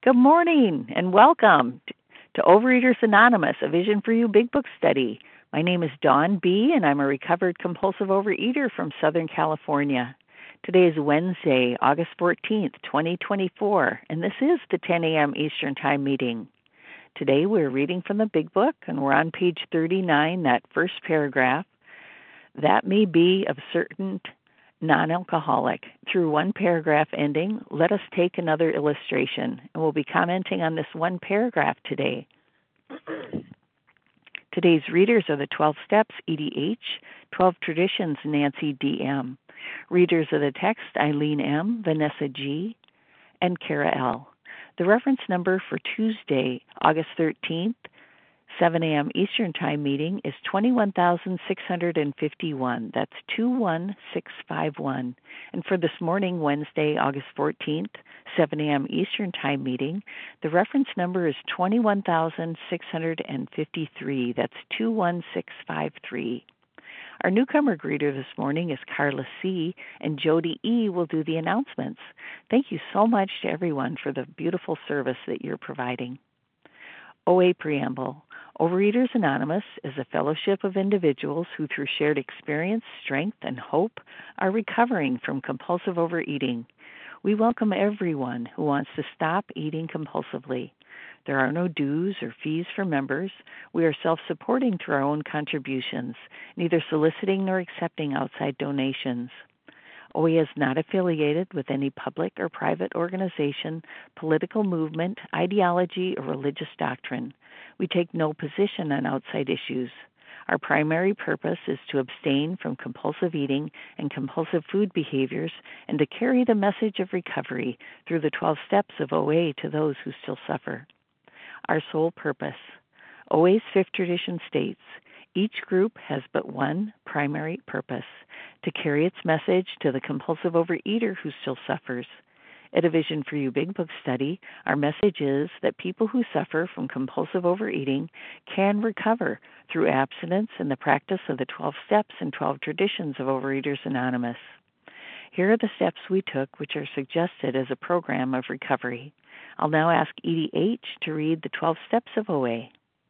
Good morning and welcome to Overeaters Anonymous, a Vision for You Big Book study. My name is Dawn B., and I'm a recovered compulsive overeater from Southern California. Today is Wednesday, August 14th, 2024, and this is the 10 a.m. Eastern Time meeting. Today we're reading from the Big Book, and we're on page 39, that first paragraph. That may be of certain non-alcoholic. Through one paragraph ending, let us take another illustration, and we'll be commenting on this one paragraph today. Today's readers are the 12 Steps, Edie H., 12 Traditions, Nancy D.M. Readers of the text, Eileen M., Vanessa G., and Kara L. The reference number for Tuesday, August 13th, 7 a.m. Eastern Time meeting is 21,651. That's 21651. And for this morning, Wednesday, August 14th, 7 a.m. Eastern Time meeting, the reference number is 21,653. That's 21653. Our newcomer greeter this morning is Carla C., and Jody E. will do the announcements. Thank you so much to everyone for the beautiful service that you're providing. OA Preamble. Overeaters Anonymous is a fellowship of individuals who, through shared experience, strength, and hope, are recovering from compulsive overeating. We welcome everyone who wants to stop eating compulsively. There are no dues or fees for members. We are self-supporting through our own contributions, neither soliciting nor accepting outside donations. OA is not affiliated with any public or private organization, political movement, ideology, or religious doctrine. We take no position on outside issues. Our primary purpose is to abstain from compulsive eating and compulsive food behaviors and to carry the message of recovery through the 12 steps of OA to those who still suffer. Our sole purpose. OA's fifth tradition states, each group has but one primary purpose, to carry its message to the compulsive overeater who still suffers. At a Vision for You Big Book study, our message is that people who suffer from compulsive overeating can recover through abstinence and the practice of the 12 steps and 12 traditions of Overeaters Anonymous. Here are the steps we took, which are suggested as a program of recovery. I'll now ask Edie H. to read the 12 steps of OA.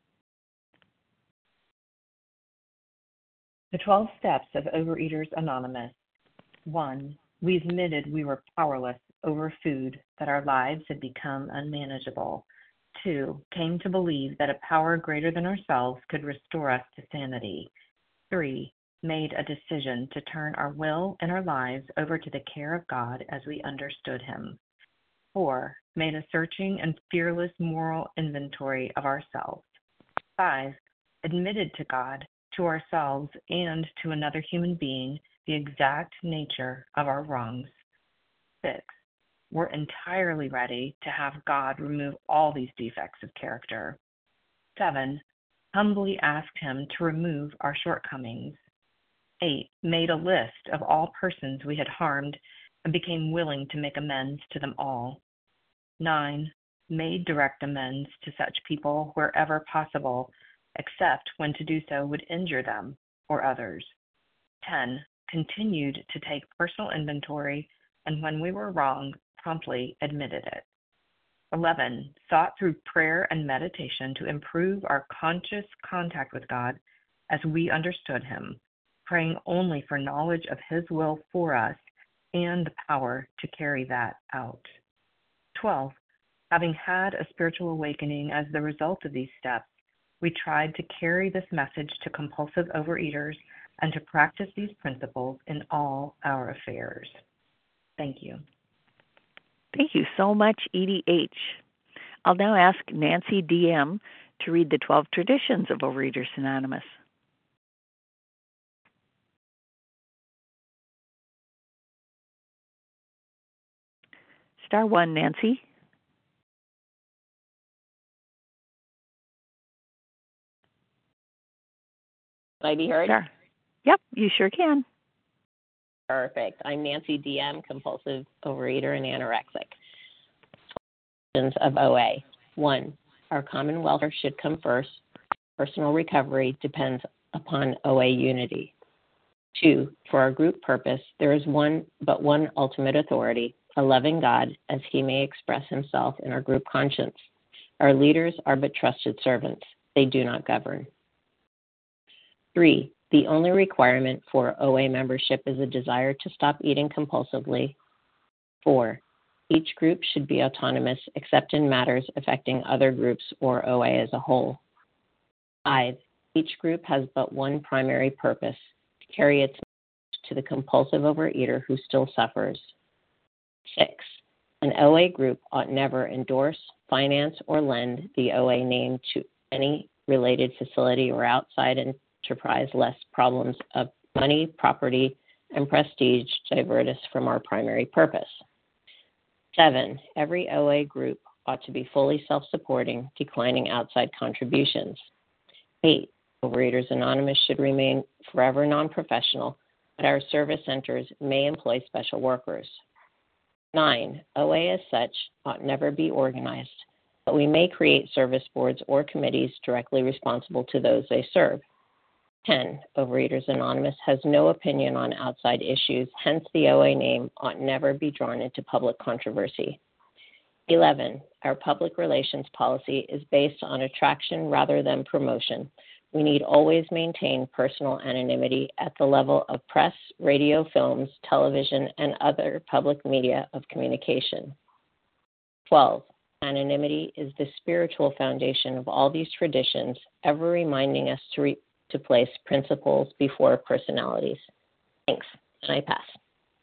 The 12 Steps of Overeaters Anonymous. 1. We admitted we were powerless over food, that our lives had become unmanageable. 2. Came to believe that a power greater than ourselves could restore us to sanity. 3. Made a decision to turn our will and our lives over to the care of God as we understood Him. 4. Made a searching and fearless moral inventory of ourselves. 5. Admitted to God, to ourselves, and to another human being the exact nature of our wrongs. 6. We're entirely ready to have God remove all these defects of character. 7. Humbly asked Him to remove our shortcomings. 8. Made a list of all persons we had harmed and became willing to make amends to them all. 9. Made direct amends to such people wherever possible, except when to do so would injure them or others. 10. Continued to take personal inventory, and when we were wrong, promptly admitted it. 11. Sought through prayer and meditation to improve our conscious contact with God as we understood Him, praying only for knowledge of His will for us and the power to carry that out. 12. Having had a spiritual awakening as the result of these steps, we tried to carry this message to compulsive overeaters and to practice these principles in all our affairs. Thank you. Thank you so much, Edie H. I'll now ask Nancy D.M. to read the 12 traditions of Overeaters Anonymous. Star 1, Nancy. Can I be heard? Sure. Yep, you sure can. Perfect. I'm Nancy DM, compulsive overeater and anorexic. Of OA. 1. Our common welfare should come first. Personal recovery depends upon OA unity. 2. For our group purpose, there is one ultimate authority, a loving God as he may express himself in our group conscience. Our leaders are but trusted servants. They do not govern. 3, the only requirement for OA membership is a desire to stop eating compulsively. 4, each group should be autonomous except in matters affecting other groups or OA as a whole. 5, each group has but one primary purpose, to carry its message to the compulsive overeater who still suffers. 6, an OA group ought never endorse, finance, or lend the OA name to any related facility or outside enterprise lest problems of money, property, and prestige divert us from our primary purpose. 7, every OA group ought to be fully self-supporting, declining outside contributions. 8, Overeaters Anonymous should remain forever non-professional, but our service centers may employ special workers. 9, OA as such ought never be organized, but we may create service boards or committees directly responsible to those they serve. 10, Overeaters Anonymous has no opinion on outside issues, hence the OA name ought never be drawn into public controversy. 11, our public relations policy is based on attraction rather than promotion. We need always maintain personal anonymity at the level of press, radio, films, television, and other public media of communication. 12, anonymity is the spiritual foundation of all these traditions, ever reminding us to place principles before personalities. Thanks, and I pass.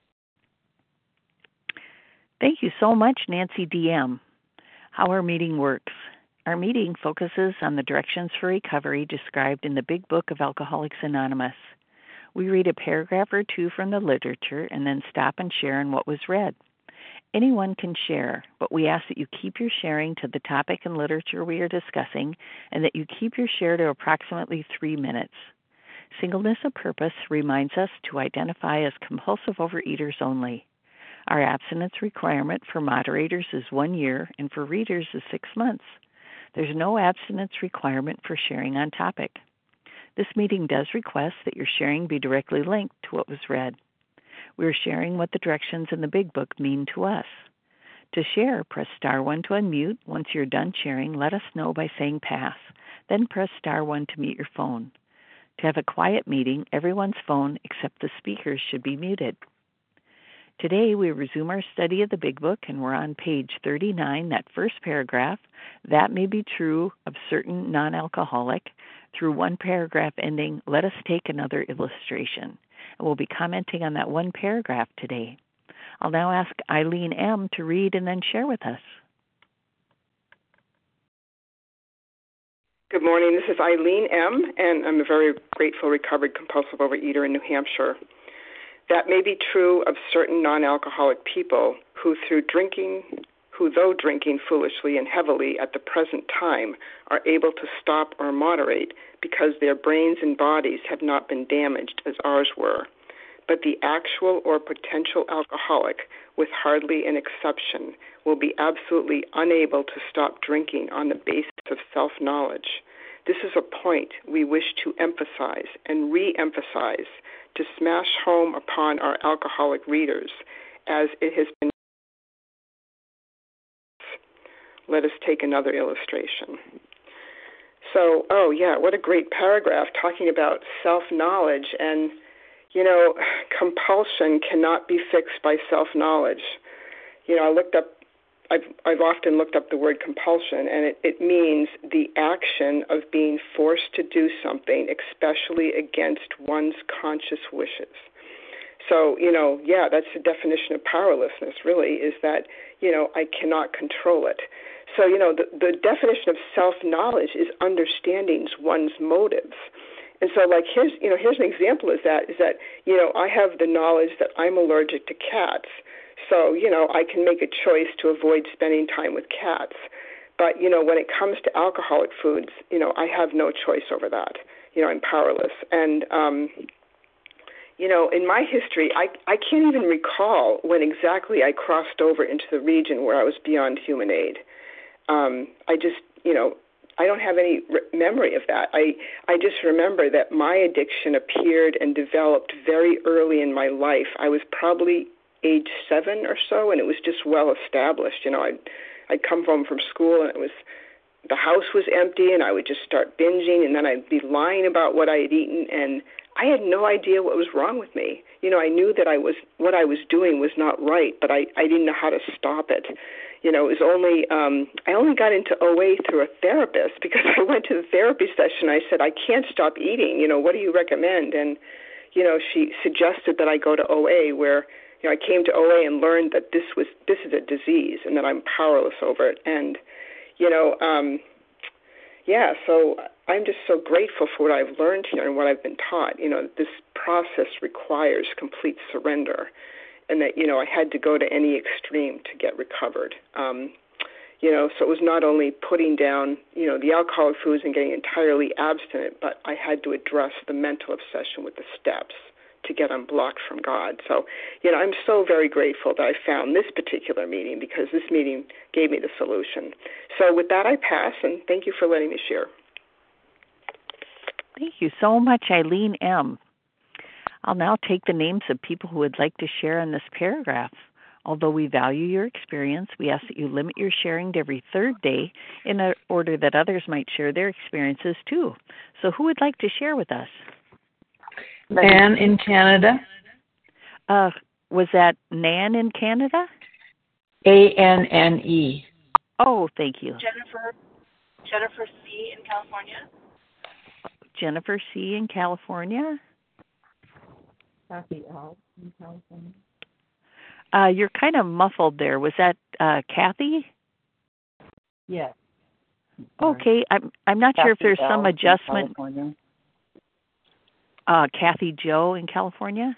Thank you so much, Nancy DM. How our meeting works. Our meeting focuses on the directions for recovery described in the Big Book of Alcoholics Anonymous. We read a paragraph or two from the literature and then stop and share on what was read. Anyone can share, but we ask that you keep your sharing to the topic and literature we are discussing and that you keep your share to approximately 3 minutes. Singleness of purpose reminds us to identify as compulsive overeaters only. Our abstinence requirement for moderators is 1 year and for readers is 6 months. There's no abstinence requirement for sharing on topic. This meeting does request that your sharing be directly linked to what was read. We are sharing what the directions in the Big Book mean to us. To share, press star 1 to unmute. Once you're done sharing, let us know by saying pass. Then press star 1 to mute your phone. To have a quiet meeting, everyone's phone except the speakers should be muted. Today, we resume our study of the Big Book, and we're on page 39, that first paragraph. That may be true of certain non-alcoholic, through one paragraph ending, let us take another illustration. And we'll be commenting on that one paragraph today. I'll now ask Eileen M. to read and then share with us. Good morning. This is Eileen M., and I'm a very grateful recovered compulsive overeater in New Hampshire. That may be true of certain non-alcoholic people who, though drinking foolishly and heavily at the present time, are able to stop or moderate because their brains and bodies have not been damaged as ours were. But the actual or potential alcoholic, with hardly an exception, will be absolutely unable to stop drinking on the basis of self-knowledge. This is a point we wish to emphasize and re-emphasize to smash home upon our alcoholic readers, as it has been. Let us take another illustration. So, what a great paragraph talking about self-knowledge. And, compulsion cannot be fixed by self-knowledge. I've often looked up the word compulsion, and it means the action of being forced to do something, especially against one's conscious wishes. So, that's the definition of powerlessness, really, is that, I cannot control it. So, the definition of self-knowledge is understanding one's motives. And so, here's an example is that, I have the knowledge that I'm allergic to cats. So, I can make a choice to avoid spending time with cats. But, when it comes to alcoholic foods, I have no choice over that. I'm powerless. And, in my history, I can't even recall when exactly I crossed over into the region where I was beyond human aid. I don't have any memory of that. I just remember that my addiction appeared and developed very early in my life. I was probably age 7 or so, and it was just well established. I'd come home from school and the house was empty, and I would just start binging, and then I'd be lying about what I had eaten, and I had no idea what was wrong with me. I knew that what I was doing was not right, but I didn't know how to stop it. It was only I only got into OA through a therapist, because I went to the therapy session. I said, I can't stop eating. What do you recommend? And she suggested that I go to OA, where I came to OA and learned that this is a disease and that I'm powerless over it. And so I'm just so grateful for what I've learned here and what I've been taught. This process requires complete surrender, and that I had to go to any extreme to get recovered. So it was not only putting down the alcoholic foods and getting entirely abstinent, but I had to address the mental obsession with the steps to get unblocked from God. So I'm so very grateful that I found this particular meeting, because this meeting gave me the solution. So with that, I pass, and thank you for letting me share. Thank you so much, Eileen M. I'll now take the names of people who would like to share in this paragraph. Although we value your experience, we ask that you limit your sharing to every third day in order that others might share their experiences too. So who would like to share with us? Anne in Canada. Was that Nan in Canada? ANNE. Oh, thank you. Jennifer C. in California. Jennifer C. in California. Kathy L. in California. You're kind of muffled there. Was that Kathy? Yes. Okay, I'm not sure if there's L. some adjustment. California. Kathy Joe in California?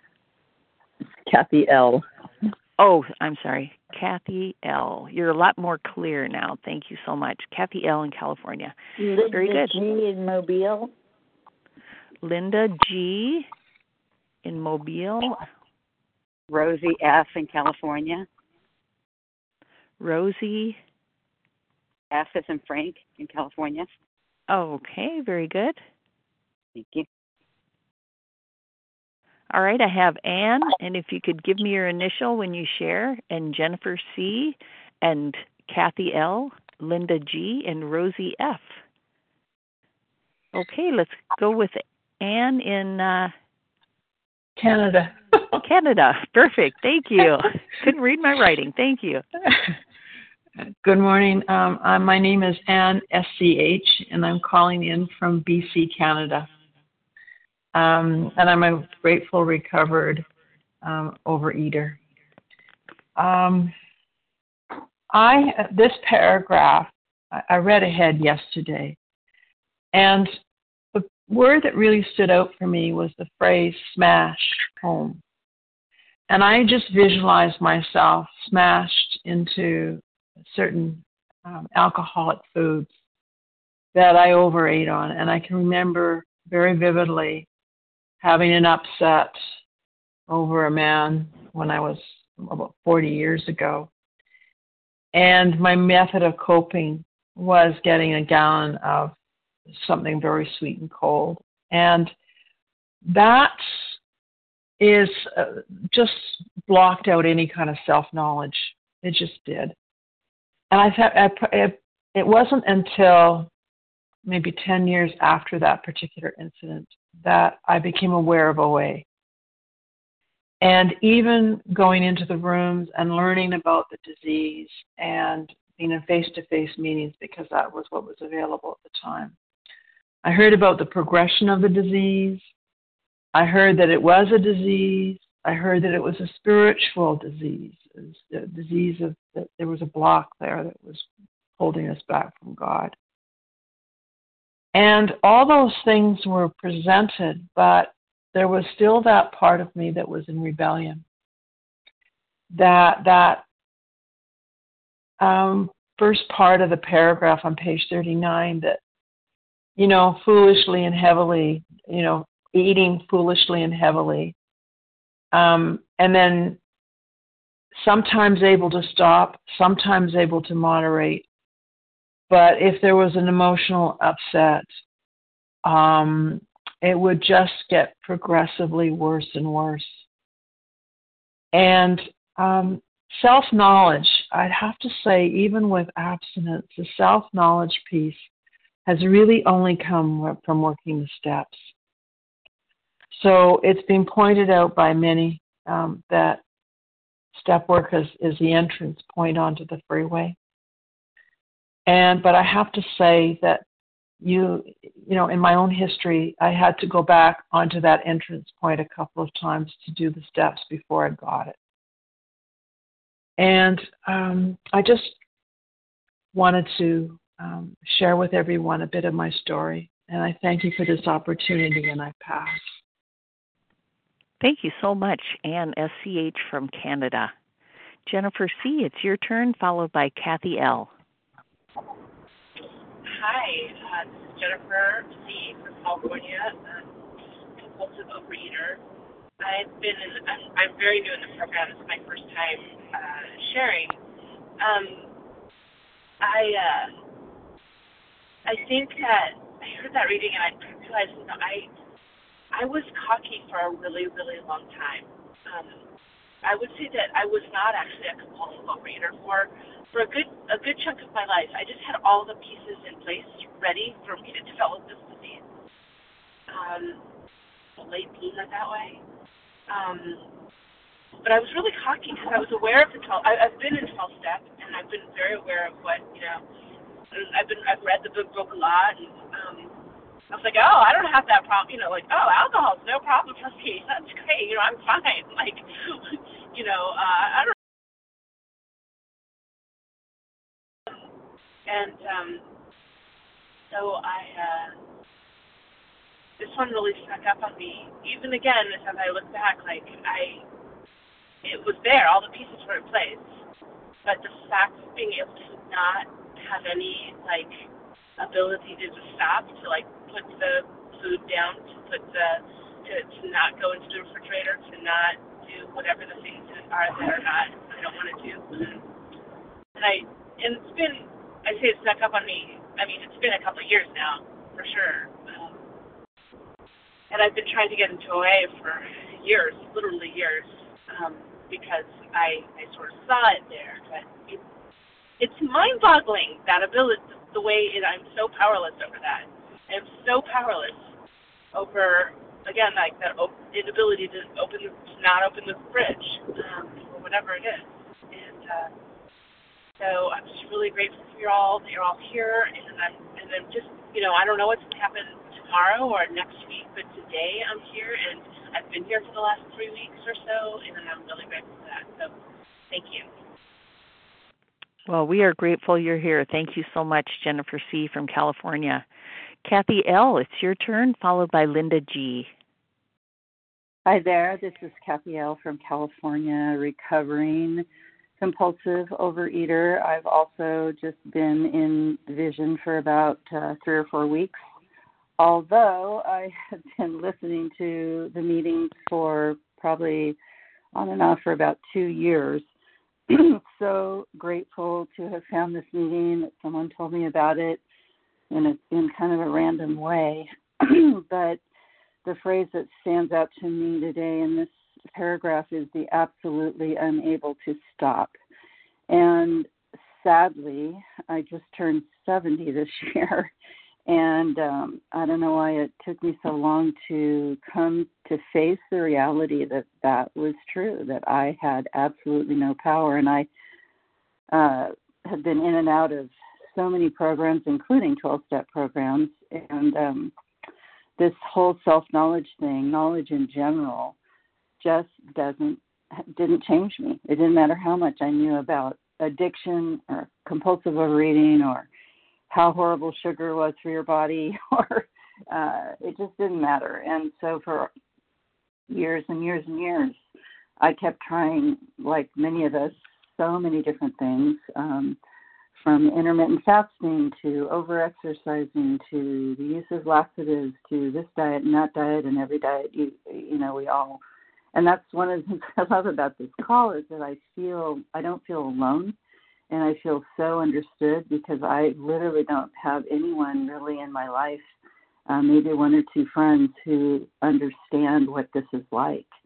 Kathy L. Oh, I'm sorry. Kathy L. You're a lot more clear now. Thank you so much. Kathy L. in California. Linda Very good. G. in Mobile. Linda G. in Mobile. Rosie F. in California. Rosie F. as in Frank in California. Okay, very good. Thank you. All right, I have Anne, and if you could give me your initial when you share, and Jennifer C., and Kathy L., Linda G., and Rosie F. Okay, let's go with Anne in Canada. Canada. Perfect. Thank you. Couldn't read my writing. Thank you. Good morning. My name is Anne SCH, and I'm calling in from BC, Canada. And I'm a grateful, recovered overeater. This paragraph, I read ahead yesterday, and the word that really stood out for me was the phrase smash home. And I just visualized myself smashed into certain alcoholic foods that I overate on. And I can remember very vividly having an upset over a man when I was about 40 years ago. And my method of coping was getting a gallon of something very sweet and cold. And that is just blocked out any kind of self-knowledge. It just did. And I thought it wasn't until maybe 10 years after that particular incident that I became aware of OA. And even going into the rooms and learning about the disease and being in face-to-face meetings, because that was what was available at the time. I heard about the progression of the disease. I heard that it was a disease. I heard that it was a spiritual disease. It was the disease of that there was a block there that was holding us back from God. And all those things were presented, but there was still that part of me that was in rebellion. That first part of the paragraph on page 39 that, foolishly and heavily, eating foolishly and heavily, and then sometimes able to stop, sometimes able to moderate. But if there was an emotional upset, it would just get progressively worse and worse. And self-knowledge, I'd have to say, even with abstinence, the self-knowledge piece has really only come from working the steps. So it's been pointed out by many that step work is the entrance point onto the freeway. But I have to say that you know, in my own history, I had to go back onto that entrance point a couple of times to do the steps before I got it. And I just wanted to share with everyone a bit of my story. And I thank you for this opportunity, and I pass. Thank you so much, Ann SCH from Canada. Jennifer C., it's your turn, followed by Kathy L. Hi, this is Jennifer C. from California, compulsive overeater. I'm very new in the program. It's my first time sharing. I think that I heard that reading and I realized that I was cocky for a really, really long time. I would say that I was not actually a compulsive overeater for a good chunk of my life. I just had all the pieces in place ready for me to develop this disease. A late bloomer that way. But I was really cocky because I was aware of the 12. I've been in 12-step, and I've been very aware of what, you know, I've read the book Broke a lot, and I was like, oh, I don't have that problem, you know, like, oh, alcohol's no problem for me. That's great, you know, I'm fine. Like, you know, I don't. And so this one really stuck up on me. Even again, as I look back, like it was there, all the pieces were in place, but the fact of being able to not have any like ability to just stop, to like put the food down, to not go into the refrigerator, to not do whatever the things are that are not I don't want to do, and it's been. I say it snuck up on me. I mean, it's been a couple of years now, for sure. And I've been trying to get into OA for years, literally years, because I sort of saw it there. But it's mind-boggling, that ability, the way I'm so powerless over that. I'm so powerless over, again, like that inability to not open the fridge, or whatever it is. And so I'm just really grateful for you all that you're all here, and I'm just, you know, I don't know what's going to happen tomorrow or next week, but today I'm here, and I've been here for the last 3 weeks or so, and I'm really grateful for that. So thank you. Well, we are grateful you're here. Thank you so much, Jennifer C. from California. Kathy L., it's your turn, followed by Linda G. Hi there. This is Kathy L. from California, recovering compulsive overeater. I've also just been in vision for about 3 or 4 weeks, although I have been listening to the meetings for probably on and off for about 2 years. So grateful to have found this meeting, that someone told me about it in kind of a random way. But the phrase that stands out to me today in this paragraph is the absolutely unable to stop. And sadly, I just turned 70 this year, and I don't know why it took me so long to come to face the reality that was true, that I had absolutely no power. And I have been in and out of so many programs, including 12-step programs, and this whole self-knowledge thing, knowledge in general, just didn't change me. It didn't matter how much I knew about addiction or compulsive overeating or how horrible sugar was for your body, or it just didn't matter. And so for years and years and years, I kept trying, like many of us, so many different things, from intermittent fasting to over-exercising to the use of laxatives to this diet and that diet and every diet, you know, we all. And that's one of the things I love about this call, is that I don't feel alone, and I feel so understood, because I literally don't have anyone really in my life, maybe 1 or 2 friends, who understand what this is like.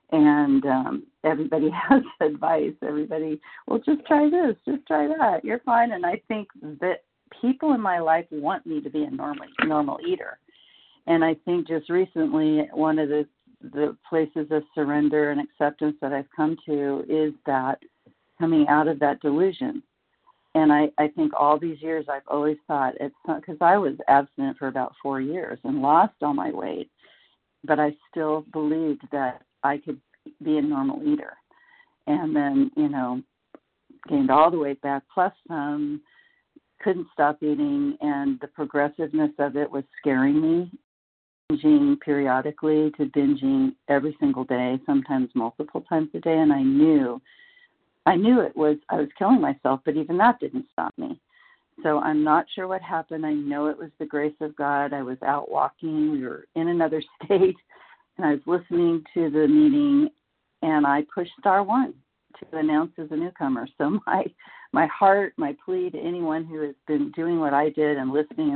And everybody has advice. Everybody, well, just try this, just try that. You're fine. And I think that people in my life want me to be a normal eater. And I think just recently, one of the places of surrender and acceptance that I've come to is that coming out of that delusion. And I think all these years I've always thought, it's not, because I was abstinent for about 4 years and lost all my weight, but I still believed that I could be a normal eater. And then, gained all the weight back, plus some, couldn't stop eating, and the progressiveness of it was scaring me, binging periodically to binging every single day, sometimes multiple times a day, and I knew I was killing myself, but even that didn't stop me. So I'm not sure what happened. I know it was the grace of God. I was out walking. We were in another state, and I was listening to the meeting, and I pushed star 1 to announce as a newcomer. So my heart, my plea to anyone who has been doing what I did and listening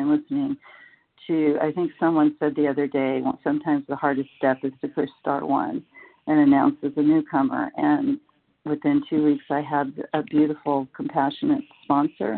to, I think someone said the other day, well, sometimes the hardest step is to push star 1 and announce as a newcomer. And within 2 weeks, I had a beautiful, compassionate sponsor,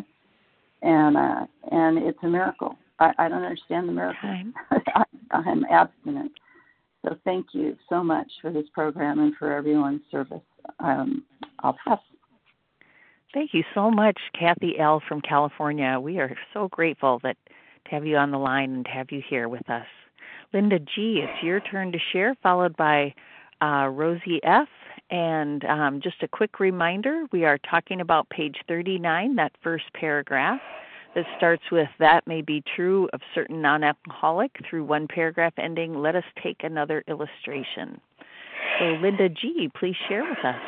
and it's a miracle. I don't understand the miracle. I'm abstinent. So thank you so much for this program and for everyone's service. I'll pass. Thank you so much, Kathy L. from California. We are so grateful to have you on the line and to have you here with us. Linda G., it's your turn to share, followed by Rosie F. And just a quick reminder, we are talking about page 39, that first paragraph that starts with, that may be true of certain non-alcoholic, through one paragraph ending, let us take another illustration. So Linda G., please share with us.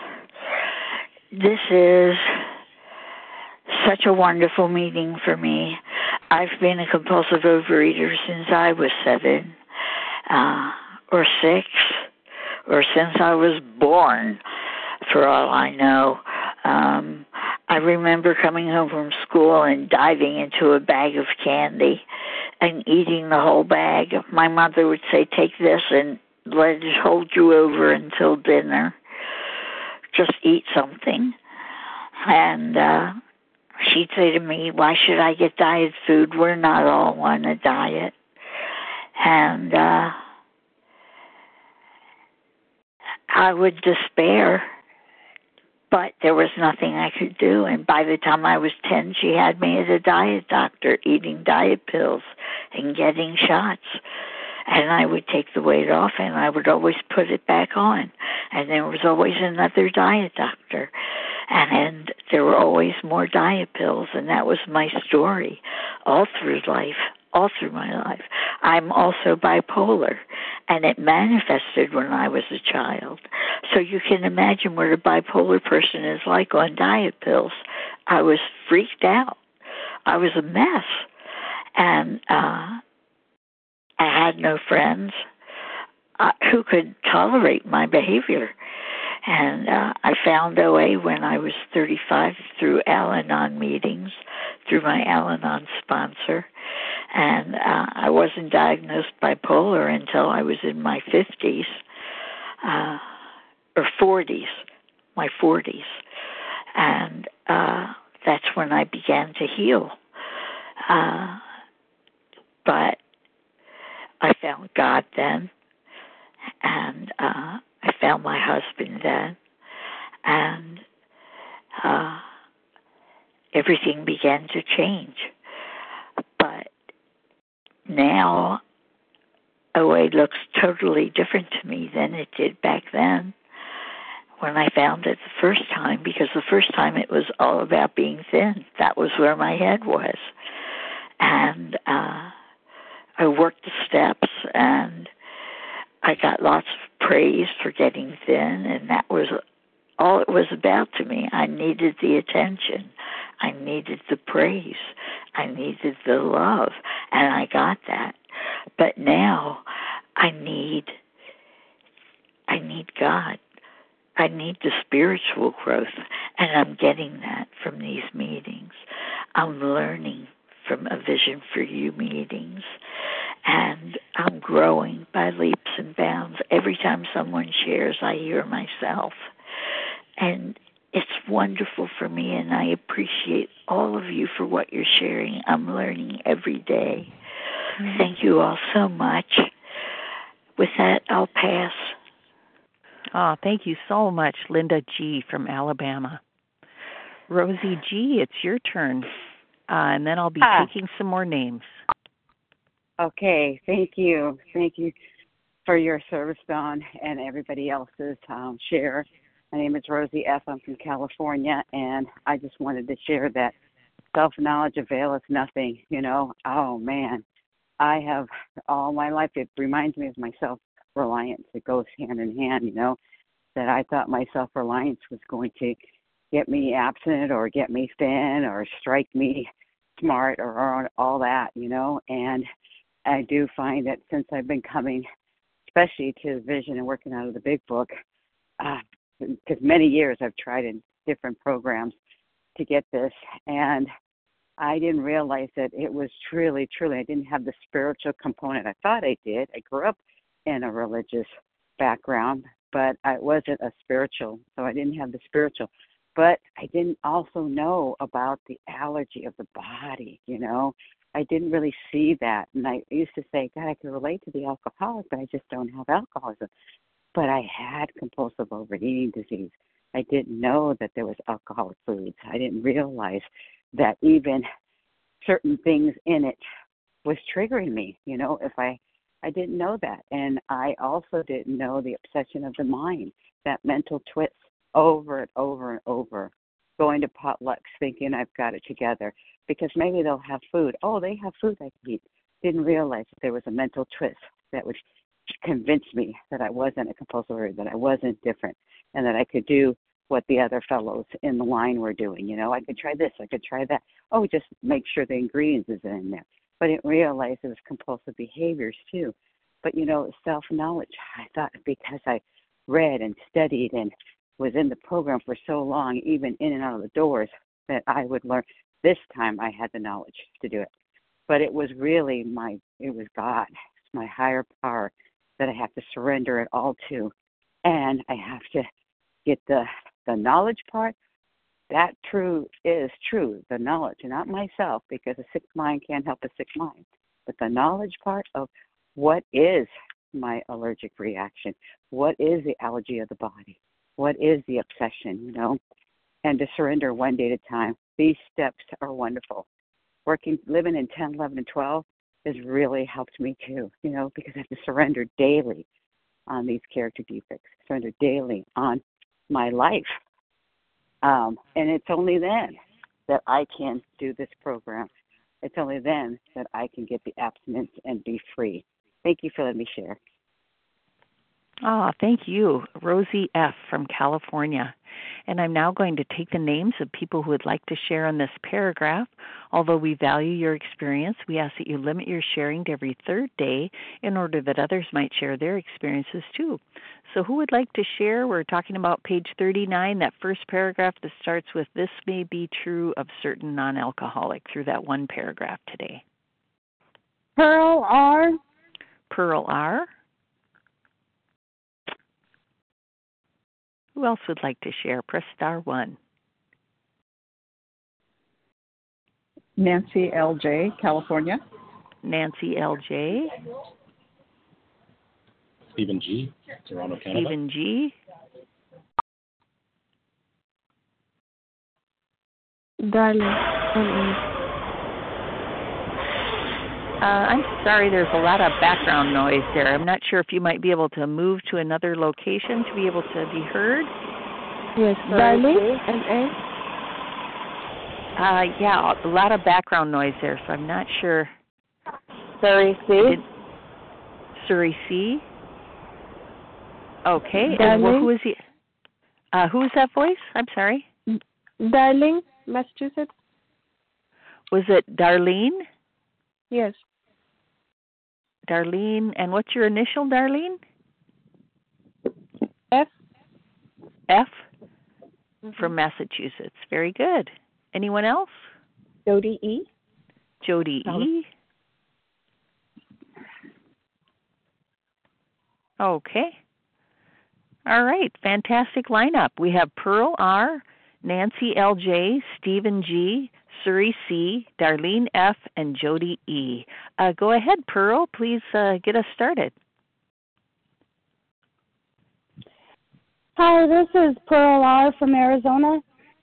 This is such a wonderful meeting for me. I've been a compulsive overeater since I was 7 or 6, or since I was born, for all I know. I remember coming home from school and diving into a bag of candy and eating the whole bag. My mother would say, take this and let it hold you over until dinner. Just eat something. And she'd say to me, why should I get diet food? We're not all on a diet. And I would despair, but there was nothing I could do. And by the time I was 10, she had me at a diet doctor, eating diet pills and getting shots. And I would take the weight off, and I would always put it back on. And there was always another diet doctor. And there were always more diet pills, and that was my story all through life. All through my life. I'm also bipolar, and it manifested when I was a child. So you can imagine what a bipolar person is like on diet pills. I was freaked out. I was a mess. And I had no friends who could tolerate my behavior. And I found OA when I was 35 through Al-Anon meetings, through my Al-Anon sponsor. And I wasn't diagnosed bipolar until I was in my 50s, or 40s, my 40s. And that's when I began to heal. But I found God then, and I found my husband then, and everything began to change. But now OA looks totally different to me than it did back then when I found it the first time, because the first time it was all about being thin. That was where my head was. And I worked the steps, and I got lots of praise for getting thin, and that was all it was about to me. I needed the attention. I needed the praise. I needed the love, and I got that. But now I need God. I need the spiritual growth, and I'm getting that from these meetings. I'm learning from A Vision for You meetings, And I'm growing by leaps and bounds. Every time someone shares, I hear myself. And it's wonderful for me, and I appreciate all of you for what you're sharing. I'm learning every day. Thank you all so much. With that, I'll pass. Oh, thank you so much, Linda G. from Alabama. Rosie G., it's your turn. And then I'll be taking some more names. Okay, thank you. Thank you for your service, Dawn, and everybody else's share. My name is Rosie F. I'm from California, and I just wanted to share that self-knowledge availeth nothing, you know. Oh, man. I have all my life, it reminds me of my self-reliance. It goes hand in hand, you know, that I thought my self-reliance was going to get me absent or get me thin or strike me smart or all that, you know. And I do find that since I've been coming, especially to Vision and working out of the Big Book, because many years I've tried in different programs to get this, and I didn't realize that it was truly, I didn't have the spiritual component. I thought I did. I grew up in a religious background, but I wasn't a spiritual, so I didn't have the spiritual. But I didn't also know about the allergy of the body, you know. I didn't really see that. And I used to say, God, I can relate to the alcoholic, but I just don't have alcoholism. But I had compulsive overeating disease. I didn't know that there was alcoholic foods. I didn't realize that even certain things in it was triggering me, you know, if I didn't know that. And I also didn't know the obsession of the mind, that mental twist over and over and over, going to potlucks thinking I've got it together because maybe they'll have food. Oh, they have food I can eat. Didn't realize that there was a mental twist that would convince me that I wasn't a compulsive overeater, that I wasn't different, and that I could do what the other fellows in the line were doing. You know, I could try this, I could try that. Oh, just make sure the ingredients is in there. But I didn't realize it was compulsive behaviors too. But, you know, self-knowledge, I thought because I read and studied and was in the program for so long, even in and out of the doors, that I would learn. This time I had the knowledge to do it. But it was really it was God, it's my higher power that I have to surrender it all to. And I have to get the knowledge part. That is true, the knowledge, not myself, because a sick mind can't help a sick mind. But the knowledge part of what is my allergic reaction, what is the allergy of the body, what is the obsession, you know, and to surrender one day at a time. These steps are wonderful. Living in 10, 11, and 12 has really helped me too, you know, because I have to surrender daily on these character defects, surrender daily on my life. And it's only then that I can do this program. It's only then that I can get the abstinence and be free. Thank you for letting me share. Oh, thank you, Rosie F. from California. And I'm now going to take the names of people who would like to share on this paragraph. Although we value your experience, we ask that you limit your sharing to every third day in order that others might share their experiences too. So who would like to share? We're talking about page 39, that first paragraph that starts with, "This may be true of certain non-alcoholic," through that one paragraph today. Pearl R. Pearl R. Who else would like to share? Press star 1. Nancy L.J., California. Nancy L.J. Stephen G., Toronto, Canada. Stephen G. Darling. I'm sorry, there's a lot of background noise there. I'm not sure if you might be able to move to another location to be able to be heard. Yes, Darling, N.A. Yeah, a lot of background noise there, so I'm not sure. Surrey C. Surrey C. Okay, Darling. And who is he? Who is that voice? I'm sorry. Darling, Massachusetts. Was it Darlene? Yes. Darlene, and what's your initial, Darlene? F. F? From Massachusetts. Very good. Anyone else? Jody E. Jody E. Okay. All right. Fantastic lineup. We have Pearl R., Nancy L.J., Stephen G., Suri C., Darlene F., and Jody E. Go ahead, Pearl. Please get us started. Hi, this is Pearl R. from Arizona.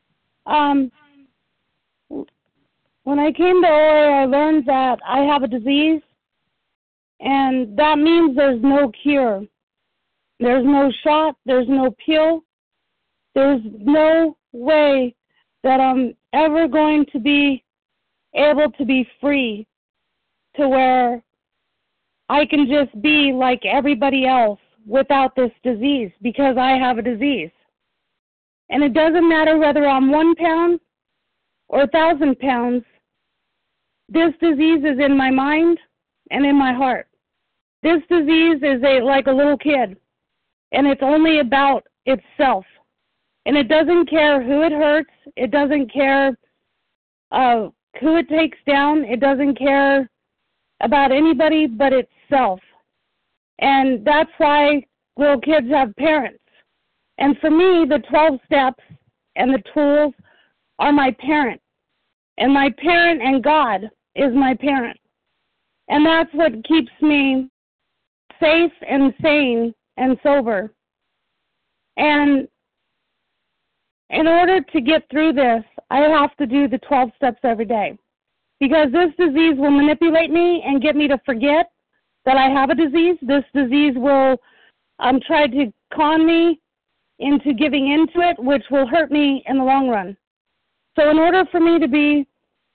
When I came to OA, I learned that I have a disease, and that means there's no cure. There's no shot. There's no pill. There's no way that I'm ever going to be able to be free to where I can just be like everybody else without this disease, because I have a disease. And it doesn't matter whether I'm 1 pound or 1,000 pounds. This disease is in my mind and in my heart. This disease is like a little kid, and it's only about itself. And it doesn't care who it hurts. It doesn't care who it takes down. It doesn't care about anybody but itself. And that's why little kids have parents. And for me, the 12 steps and the tools are my parent. And my parent and God is my parent. And that's what keeps me safe and sane and sober. And in order to get through this, I have to do the 12 steps every day. Because this disease will manipulate me and get me to forget that I have a disease. This disease will try to con me into giving into it, which will hurt me in the long run. So in order for me to be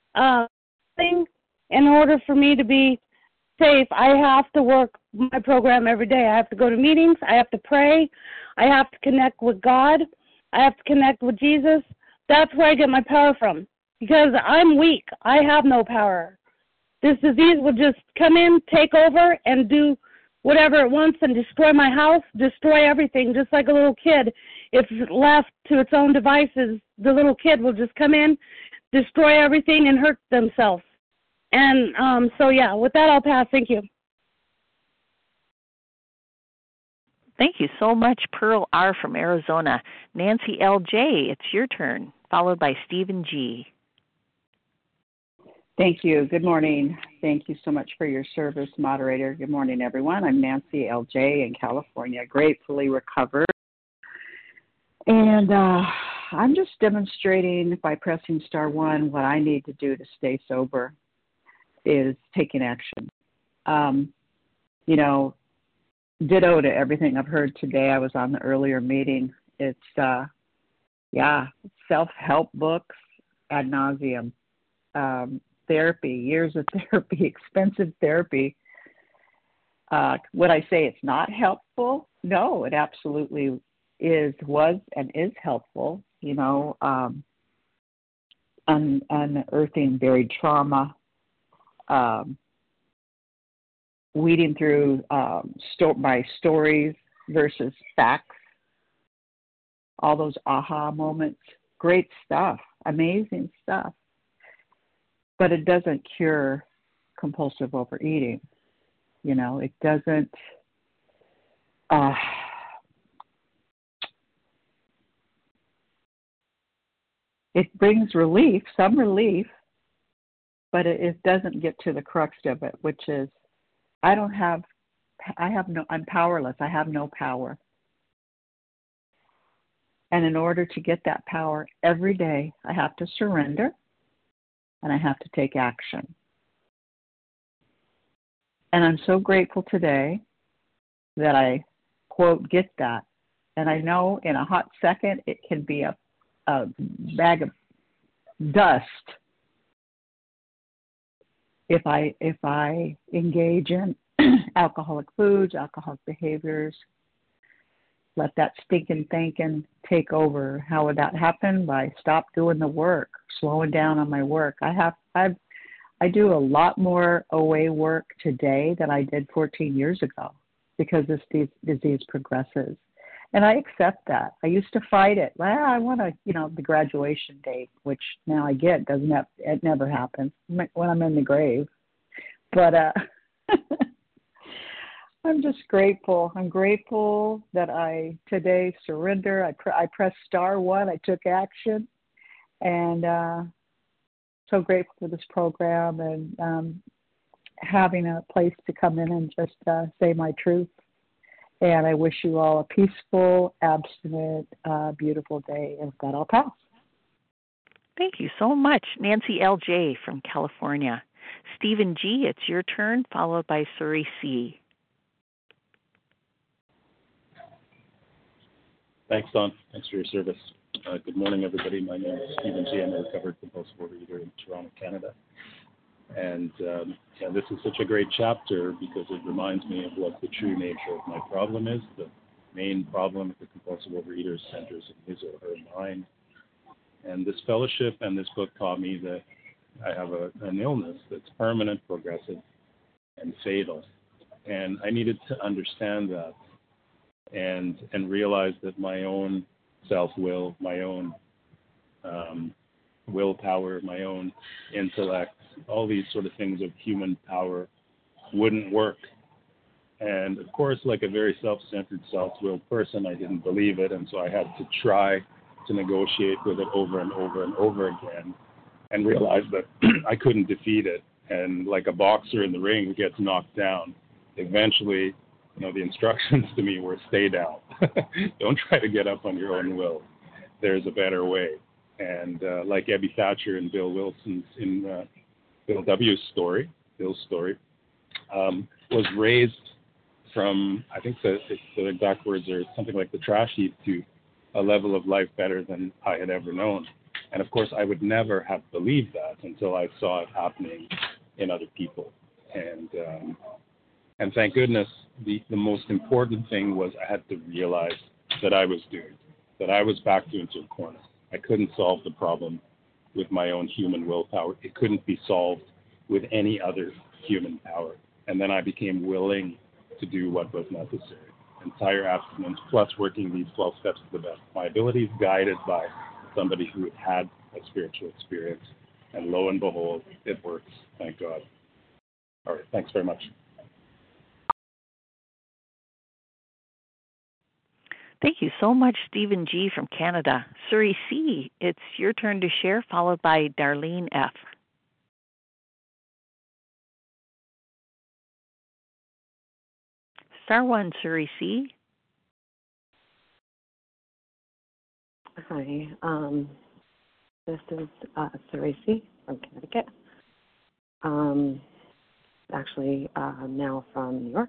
in order for me to be safe, I have to work my program every day. I have to go to meetings. I have to pray. I have to connect with God. I have to connect with Jesus. That's where I get my power from, because I'm weak. I have no power. This disease will just come in, take over, and do whatever it wants and destroy my house, destroy everything, just like a little kid. If left to its own devices, the little kid will just come in, destroy everything, and hurt themselves. And with that, I'll pass. Thank you. Thank you so much, Pearl R. from Arizona. Nancy L.J., it's your turn, followed by Stephen G. Thank you. Good morning. Thank you so much for your service, moderator. Good morning, everyone. I'm Nancy L.J. in California, gratefully recovered. And I'm just demonstrating by pressing star 1 what I need to do to stay sober is taking action. Ditto to everything I've heard today. I was on the earlier meeting. It's, self-help books ad nauseum. Therapy, years of therapy, expensive therapy. Would I say it's not helpful? No, it absolutely was and is helpful. Unearthing buried trauma, weeding through my stories versus facts, all those aha moments. Great stuff, amazing stuff. But it doesn't cure compulsive overeating. It doesn't. It brings relief, some relief, but it doesn't get to the crux of it, which is I'm powerless. I have no power. And in order to get that power every day, I have to surrender. And I have to take action. And I'm so grateful today that I, quote, get that. And I know in a hot second it can be a bag of dust if I engage in alcoholic foods, alcoholic behaviors, let that stinking thinking take over. How would that happen? By stop doing the work, slowing down on my work. I do a lot more OA work today than I did 14 years ago because this disease progresses. And I accept that. I used to fight it. Well, I want the graduation date, which now I get it never happens when I'm in the grave. But I'm just grateful. I'm grateful that I today surrender. I pressed *1. I took action, and so grateful for this program and having a place to come in and just say my truth. And I wish you all a peaceful, abstinent, beautiful day. And with that, I'll pass. Thank you so much. Nancy L.J. from California. Stephen G., it's your turn, followed by Suri C. Thanks, Don. Thanks for your service. Good morning, everybody. My name is Stephen G. I'm a recovered compulsive overeater in Toronto, Canada. And this is such a great chapter because it reminds me of what the true nature of my problem is. The main problem with the compulsive overeater centers in his or her mind. And this fellowship and this book taught me that I have an illness that's permanent, progressive, and fatal. And I needed to understand that and realize that my own self-will, my own willpower, my own intellect, all these sort of things of human power wouldn't work. And of course, like a very self-centered, self-willed person, I didn't believe it, and so I had to try to negotiate with it over and over and over again and realize that I couldn't defeat it. And like a boxer in the ring who gets knocked down, eventually, the instructions to me were stay down. Don't try to get up on your own will. There's a better way. And like Ebby Thatcher and Bill Wilson's in Bill W.'s story, Bill's story, was raised from, I think the exact words are something like the trash heap to a level of life better than I had ever known. And of course, I would never have believed that until I saw it happening in other people. And thank goodness, the most important thing was I had to realize that I was doomed, that I was backed into a corner. I couldn't solve the problem with my own human willpower. It couldn't be solved with any other human power. And then I became willing to do what was necessary. Entire abstinence, plus working these 12 steps to the best of my abilities, guided by somebody who had a spiritual experience. And lo and behold, it works. Thank God. All right. Thanks very much. Thank you so much, Stephen G. from Canada. Suri C., it's your turn to share, followed by Darlene F. *1, Suri C. Hi, this is Suri C. from Connecticut. Actually, now from New York.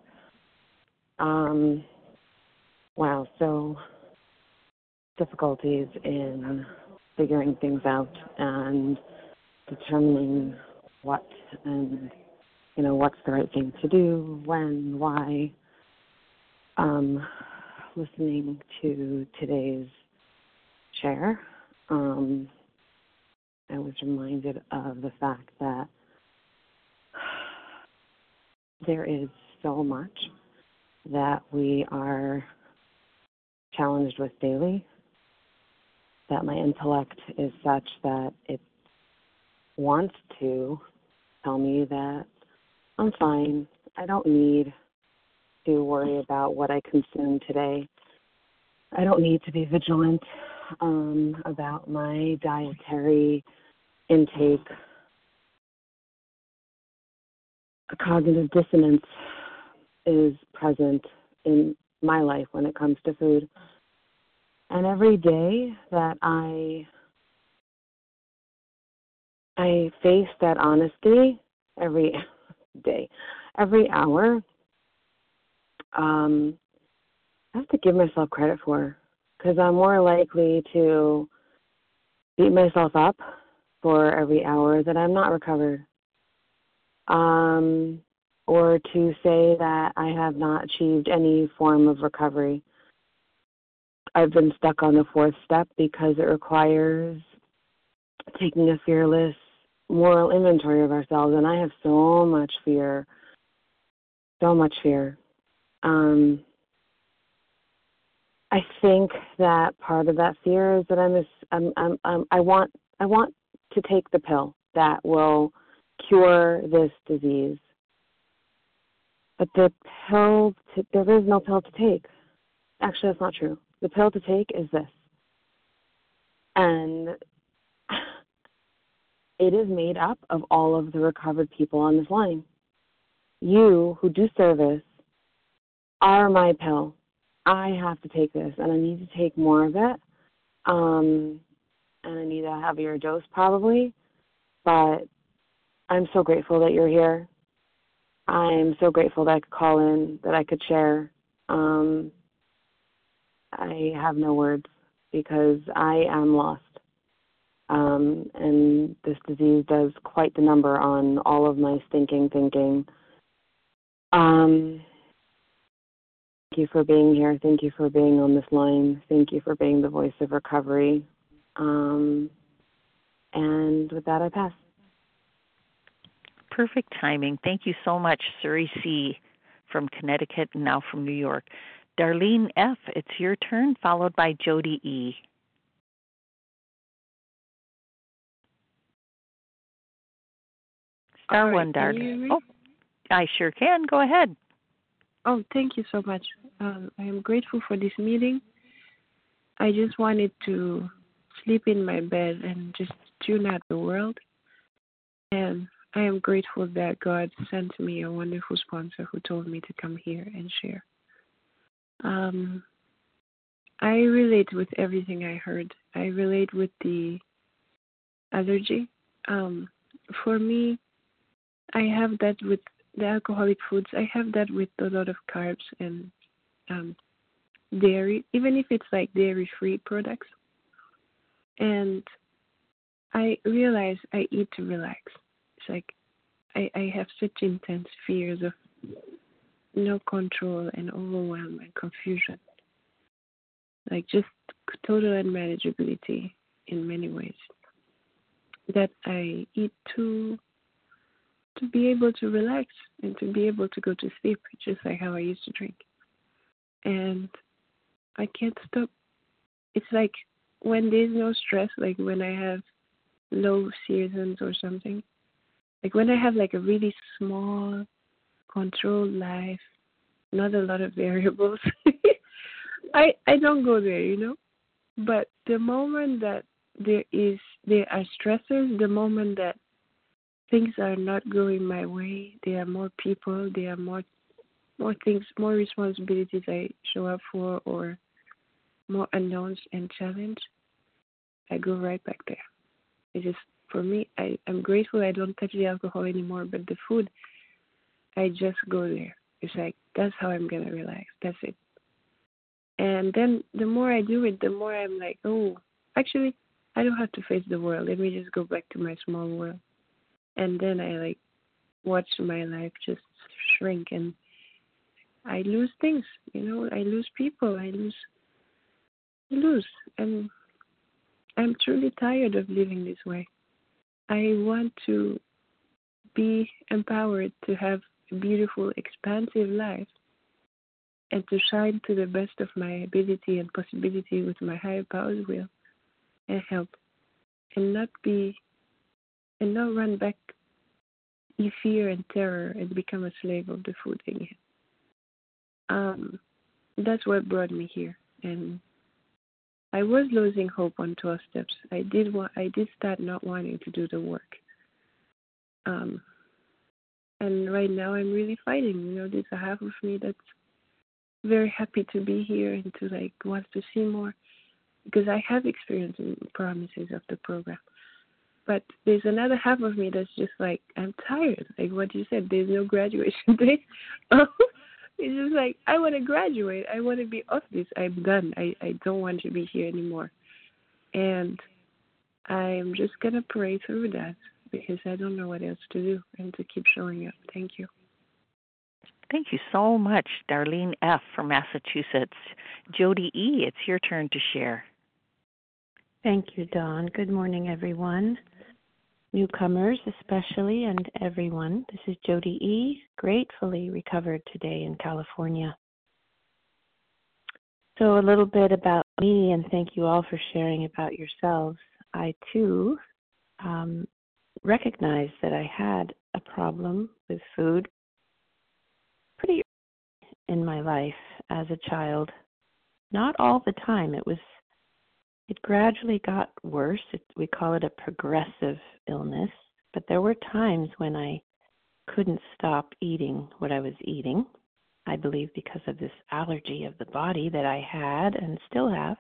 Wow, so difficulties in figuring things out and determining what and, what's the right thing to do, when, why. Listening to today's share, I was reminded of the fact that there is so much that we are challenged with daily, that my intellect is such that it wants to tell me that I'm fine, I don't need to worry about what I consume today. I don't need to be vigilant about my dietary intake. A cognitive dissonance is present in my life when it comes to food. And every day that I face that honesty, every day, every hour, I have to give myself credit for, because I'm more likely to beat myself up for every hour that I'm not recovered, or to say that I have not achieved any form of recovery. I've been stuck on the 4th step because it requires taking a fearless moral inventory of ourselves, and I have so much fear, so much fear. I think that part of that fear is that I want to take the pill that will cure this disease. But there is no pill to take. Actually, that's not true. The pill to take is this. And it is made up of all of the recovered people on this line. You who do service are my pill. I have to take this, and I need to take more of it. And I need a heavier dose probably. But I'm so grateful that you're here. I'm so grateful that I could call in, that I could share. I have no words because I am lost. And this disease does quite the number on all of my stinking thinking. Thank you for being here. Thank you for being on this line. Thank you for being the voice of recovery. And with that, I pass. Perfect timing. Thank you so much, Suri C. from Connecticut and now from New York. Darlene F., it's your turn, followed by Jody E. Star right, one, Darlene. Oh, I sure can. Go ahead. Oh, thank you so much. I am grateful for this meeting. I just wanted to sleep in my bed and just tune out the world. And I am grateful that God sent me a wonderful sponsor who told me to come here and share. I relate with everything I heard. I relate with the allergy. For me, I have that with the alcoholic foods. I have that with a lot of carbs and dairy, even if it's like dairy-free products. And I realize I eat to relax. It's like I have such intense fears of no control and overwhelm and confusion. Like just total unmanageability in many ways. That I eat to be able to relax and to be able to go to sleep, just like how I used to drink. And I can't stop. It's like when there's no stress, like when I have low seasons or something, like when I have like a really small, controlled life, not a lot of variables, I don't go there, you know. But the moment that there are stressors, the moment that things are not going my way, there are more people, there are more things, more responsibilities I show up for, or more unknowns and challenge, I go right back there. It just, for me, I'm grateful I don't touch the alcohol anymore, but the food, I just go there. It's like, that's how I'm going to relax. That's it. And then the more I do it, the more I'm like, oh, actually, I don't have to face the world. Let me just go back to my small world. And then I like watch my life just shrink, and I lose things, you know. I lose people. I lose. And I'm truly tired of living this way. I want to be empowered to have a beautiful, expansive life and to shine to the best of my ability and possibility with my higher power's will and help, and not run back in fear and terror and become a slave of the food again. That's what brought me here. And I was losing hope on 12 steps. I did start not wanting to do the work. And right now I'm really fighting. You know, there's a half of me that's very happy to be here and to like want to see more, because I have experience in promises of the program. But there's another half of me that's just like, I'm tired. Like what you said, there's no graduation day. It's just like, I want to graduate. I want to be off this. I'm done. I don't want to be here anymore. And I'm just going to pray through that because I don't know what else to do and to keep showing up. Thank you. Thank you so much, Darlene F. from Massachusetts. Jody E., it's your turn to share. Thank you, Dawn. Good morning, everyone. Newcomers especially, and everyone. This is Jody E., gratefully recovered today in California. So a little bit about me, and thank you all for sharing about yourselves. I, too, recognized that I had a problem with food pretty in my life as a child. Not all the time. It gradually got worse. We call it a progressive illness. But there were times when I couldn't stop eating what I was eating. I believe because of this allergy of the body that I had and still have.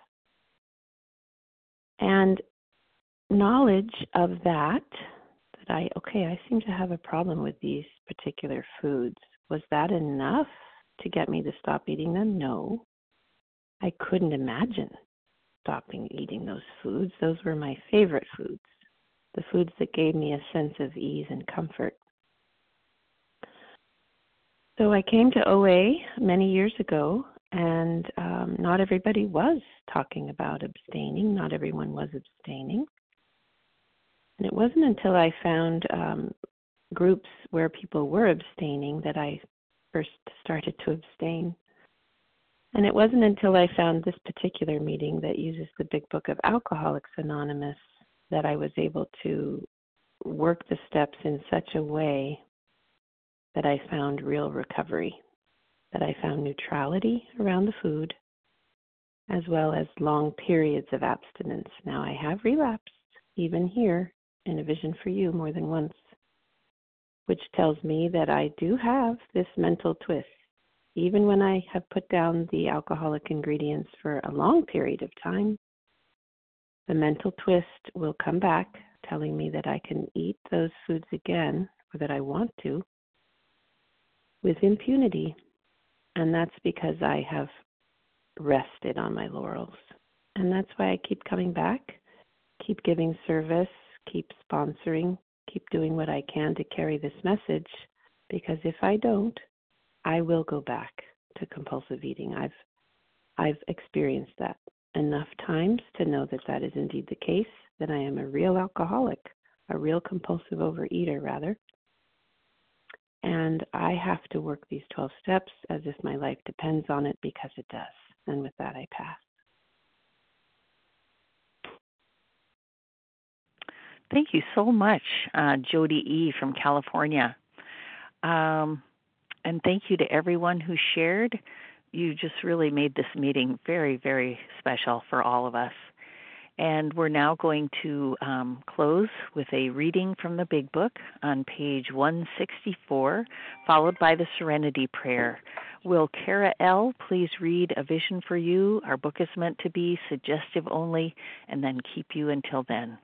And knowledge of that I seem to have a problem with these particular foods. Was that enough to get me to stop eating them? No. I couldn't imagine stopping eating those foods. Those were my favorite foods, the foods that gave me a sense of ease and comfort. So I came to OA many years ago, and not everybody was talking about abstaining. Not everyone was abstaining. And it wasn't until I found groups where people were abstaining that I first started to abstain. And it wasn't until I found this particular meeting that uses the Big Book of Alcoholics Anonymous that I was able to work the steps in such a way that I found real recovery, that I found neutrality around the food, as well as long periods of abstinence. Now I have relapsed, even here in A Vision for You, more than once, which tells me that I do have this mental twist. Even when I have put down the alcoholic ingredients for a long period of time, the mental twist will come back, telling me that I can eat those foods again, or that I want to, with impunity. And that's because I have rested on my laurels. And that's why I keep coming back, keep giving service, keep sponsoring, keep doing what I can to carry this message, because if I don't, I will go back to compulsive eating. I've experienced that enough times to know that that is indeed the case, that I am a real alcoholic, a real compulsive overeater, rather. And I have to work these 12 steps as if my life depends on it, because it does. And with that, I pass. Thank you so much, Jody E. from California. And thank you to everyone who shared. You just really made this meeting very, very special for all of us. And we're now going to close with a reading from the Big Book on page 164, followed by the Serenity Prayer. Will Kara L. please read A Vision for You? Our book is meant to be suggestive only, and then keep you until then.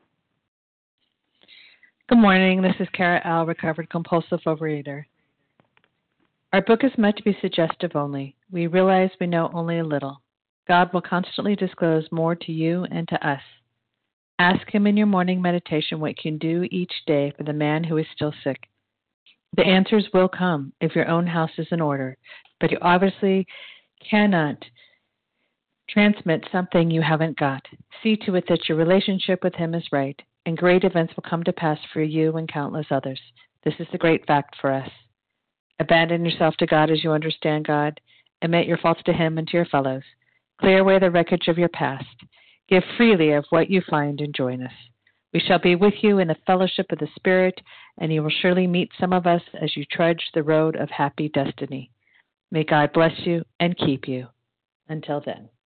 Good morning. This is Kara L., recovered compulsive overeater. Our book is meant to be suggestive only. We realize we know only a little. God will constantly disclose more to you and to us. Ask Him in your morning meditation what you can do each day for the man who is still sick. The answers will come if your own house is in order, but you obviously cannot transmit something you haven't got. See to it that your relationship with Him is right, and great events will come to pass for you and countless others. This is the great fact for us. Abandon yourself to God as you understand God. Admit your faults to Him and to your fellows. Clear away the wreckage of your past. Give freely of what you find and join us. We shall be with you in the fellowship of the Spirit, and you will surely meet some of us as you trudge the road of happy destiny. May God bless you and keep you. Until then.